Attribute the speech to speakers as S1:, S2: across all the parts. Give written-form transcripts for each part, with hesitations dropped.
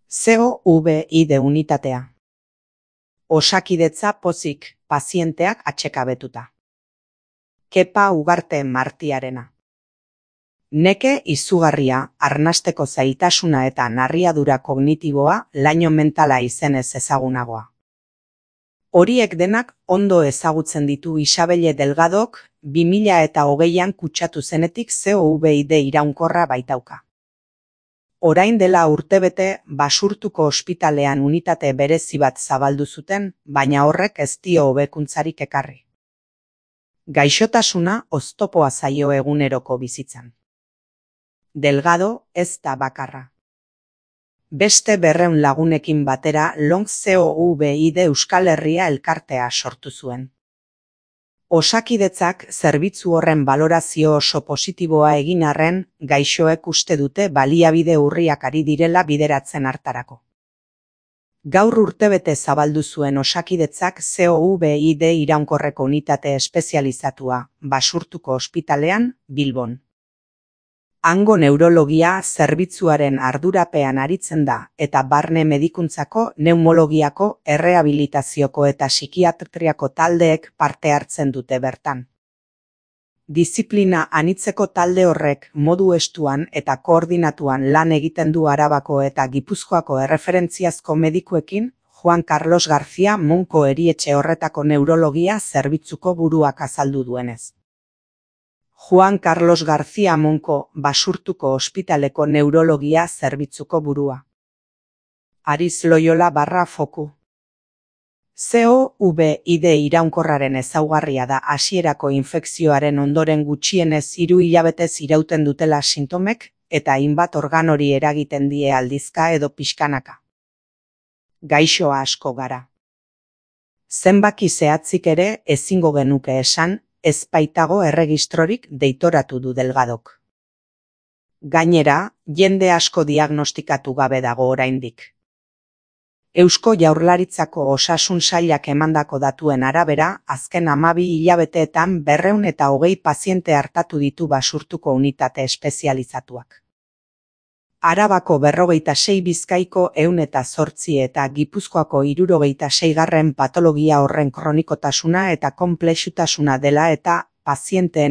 S1: COVID unitatea. Osakidetza pozik, pazienteak atsekabetuta. Kepa Ugarte Martiarena. Neke izugarria, arnasteko zaitasuna eta narriadura kognitiboa laino mentala izenez ezagunagoa. Horiek denak ondo ezagutzen ditu Isabelle Delgadok 2020an kutsatu zenetik COVID iraunkorra baitauka. Orain dela urtebete Basurtuko ospitalean unitate berezi bat zabaldu zuten, baina horrek ez dio hobekuntzarik ekarri. Gaixotasuna oztopoa zaio eguneroko bizitzan. Delgado ez da bakarra. Beste 200 lagunekin batera Long COVID Euskal Herria elkartea sortu zuen. Osakidetzak zerbitzu horren balorazio oso positiboa egin arren, gaixoek uste dute baliabide urriak ari direla bideratzen hartarako. Gaur urtebete zabaldu zuen Osakidetzak COVID iraunkorreko unitate espezializatua, Basurtuko ospitalean, Bilbon. Hango neurologia zerbitzuaren ardurapean aritzen da eta barne medikuntzako, neumologiako, errehabilitazioko eta psikiatriako taldeek parte hartzen dute bertan. Diziplina anitzeko talde horrek modu estuan eta koordinatuan lan egiten du Arabako eta Gipuzkoako erreferentziazko medikuekin, Juan Carlos García Monko erietxe horretako neurologia zerbitzuko buruak azaldu duenez. Juan Carlos García Monko Basurtuko ospitaleko neurologia zerbitzuko burua. Ariz Loyola /Foku. COVID iraunkorraren ezaugarria da hasierako infekzioaren ondoren gutxienez 3 hilabetez irauten dutela sintomek eta hainbat organori eragiten die aldizka edo pixkanaka. Gaixo asko gara. Zenbaki zehatzik ere ezingo genuke esan, ez baitago erregistrorik deitoratu du Delgadok. Gainera, jende asko diagnostikatu gabe dago oraindik. Eusko Jaurlaritzako Osasun Sailak emandako datuen arabera, azken 12 hilabeteetan 220 paziente hartatu ditu Basurtuko unitate espezializatuak. Arabako 46, Bizkaiko 108 eta Gipuzkoako 66 patologia horren kronikotasuna eta konplexutasuna dela eta pazienteen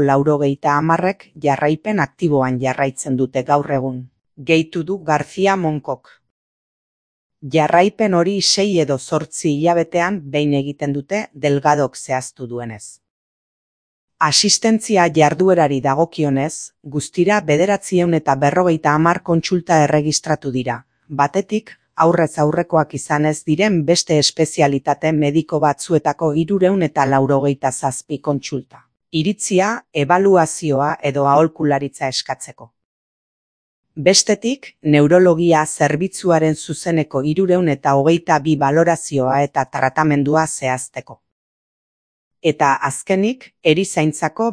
S1: 90%ek jarraipen aktiboan jarraitzen dute gaur egun, gehitu du García Monkok. Jarraipen hori 6 edo 8 hilabetean behin egiten dute Delgadok zehaztu duenez. Asistentzia jarduerari dagokionez, guztira 950 kontsulta erregistratu dira, batetik, aurrez aurrekoak izanez diren beste espezialitate mediko batzuetako 387 kontsulta. Iritzia, ebaluazioa edo aholkularitza eskatzeko. Bestetik, neurologia zerbitzuaren zuzeneko 322 balorazioa eta tratamendua zehazteko. Eta azkenik, erizaintzako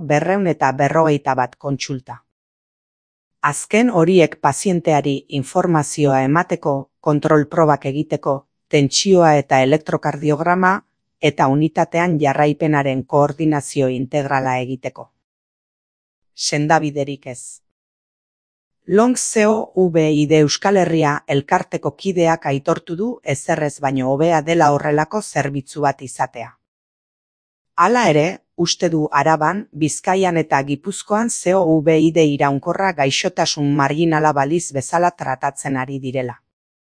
S1: 251 kontsulta. Azken horiek pazienteari informazioa emateko, kontrol probak egiteko, tentsioa eta elektrokardiograma, eta unitatean jarraipenaren koordinazio integrala egiteko. Sendabiderik ez. Long COVID Euskal Herria elkarteko kideak aitortu du ezerrez baino hobea dela horrelako zerbitzu bat izatea. Hala ere, uste du Araban, Bizkaian eta Gipuzkoan COVID iraunkorra gaixotasun marginala baliz bezala tratatzen ari direla.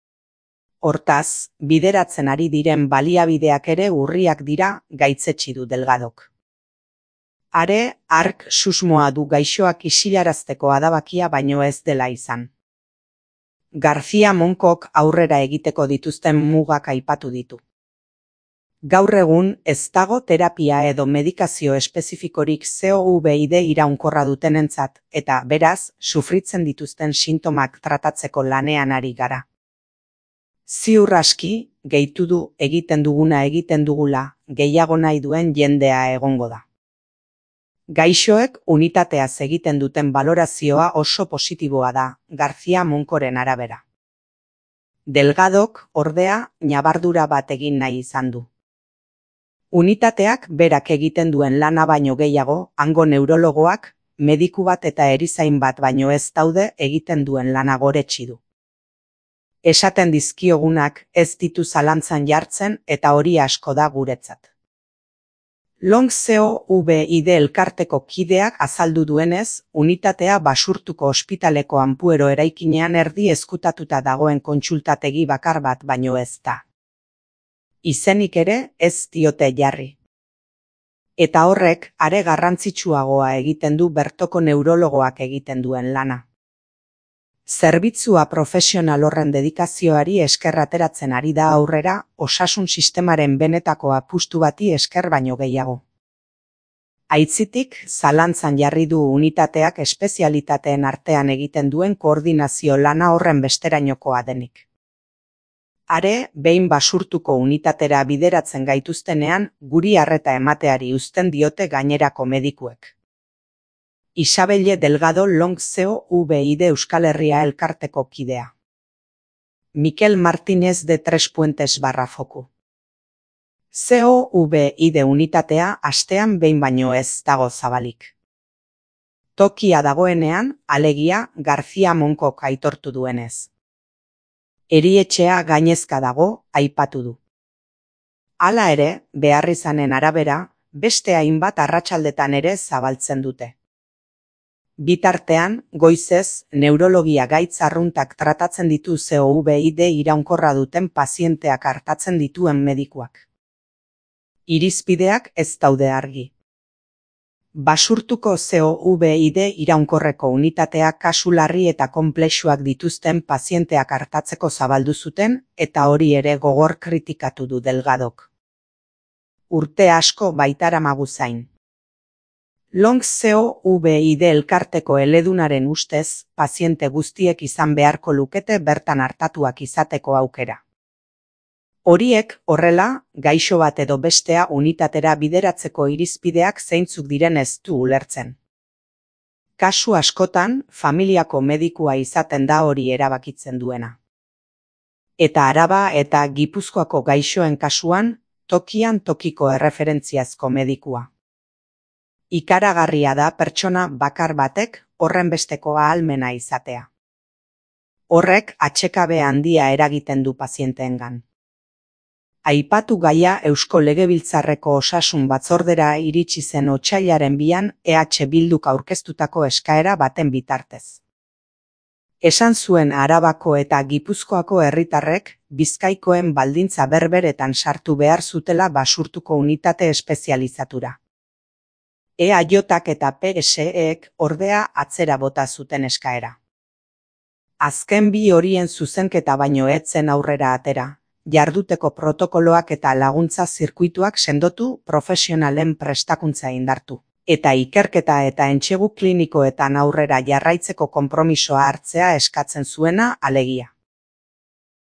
S1: Hortaz, bideratzen ari diren baliabideak ere urriak dira, gaitzetsi du Delgadok. Are, hark susmoa du gaixoak isilarazteko adabakia baino ez dela izan. García Monkok aurrera egiteko dituzten mugak aipatu ditu. Gaur egun ez dago terapia edo medikazio espezifikorik COVID iraunkorra dutenentzat eta beraz, sufritzen dituzten sintomak tratatzeko lanean ari gara. Ziur aski, gehitu du egiten duguna egiten dugula, gehiago nahi duen jendea egongo da. Gaixoek unitateaz egiten duten balorazioa oso positiboa da, García Monkoren arabera. Delgadok, ordea, ñabardura bat egin nahi izan du. Unitateak berak egiten duen lana baino gehiago, hango neurologoak, mediku bat eta erizain bat baino ez daude egiten duen lana goretsi du. Esaten dizkiogunak ez ditu zalantzan jartzen eta hori asko da guretzat. LONGSEO-VID elkarteko kideak azaldu duenez, unitatea Basurtuko ospitaleko Anpuero eraikinean erdi ezkutatuta dagoen kontsultategi bakar bat baino ez da. Izenik ere ez diote jarri. Eta horrek are garrantzitsuagoa egiten du bertoko neurologoak egiten duen lana. Zerbitzua profesional horren dedikazioari esker ateratzen ari da aurrera, osasun sistemaren benetako apustu bati esker baino gehiago. Aitzitik, zalantzan jarri du unitateak espezialitateen artean egiten duen koordinazio lana horren besterainokoa denik. Are, behin Basurtuko unitatera bideratzen gaituztenean, guri arreta emateari uzten diote gainerako medikuek. Isabelle Delgado LONGSEO-VID Euskal Herria elkarteko kidea. Mikel Martínez de Tres Puentes _foku. CO-VID unitatea astean behin baino ez dago zabalik. Tokia dagoenean, alegia, García Monkok aitortu duenez. Erietxea gainezka dago, aipatu du. Hala ere, beharrizanen arabera, beste hainbat arratsaldetan ere zabaltzen dute. Bitartean, goizez, neurologia gaitz arruntak tratatzen ditu CO-VID iraunkorra duten pazienteak artatzen dituen medikuak. Irizpideak ez daude argi. Basurtuko CO-VID iraunkorreko unitatea kasu larri eta konplexuak dituzten pazienteak artatzeko zabaldu zuten eta hori ere gogor kritikatu du Delgadok. Urte asko baitaramagu zain. LONGSEO-VID elkarteko eledunaren ustez, paziente guztiek izan beharko lukete bertan artatuak izateko aukera. Horiek, horrela, gaixo bat edo bestea unitatera bideratzeko irizpideak zeintzuk diren ez du ulertzen. Kasu askotan, familiako medikua izaten da hori erabakitzen duena. Eta Araba eta Gipuzkoako gaixoen kasuan, tokian tokiko erreferentziazko medikua. Ikaragarria da pertsona bakar batek horren besteko ahalmena izatea. Horrek atsekabe handia eragiten du pazienteengan. Aipatu gaia Eusko Legebiltzarreko Osasun Batzordera iritsi zen otsailaren 2an EH Bilduk aurkeztutako eskaera baten bitartez. Esan zuen Arabako eta Gipuzkoako herritarrek Bizkaikoen baldintza berberetan sartu behar zutela Basurtuko unitate espezializatura. EAJak eta PSEek ordea atzera bota zuten eskaera. Azken bi horien zuzenketa baino ez zen aurrera atera, jarduteko protokoloak eta laguntza zirkuituak sendotu, profesionalen prestakuntza indartu, eta ikerketa eta entsegu klinikoetan aurrera jarraitzeko konpromisoa hartzea eskatzen zuena alegia.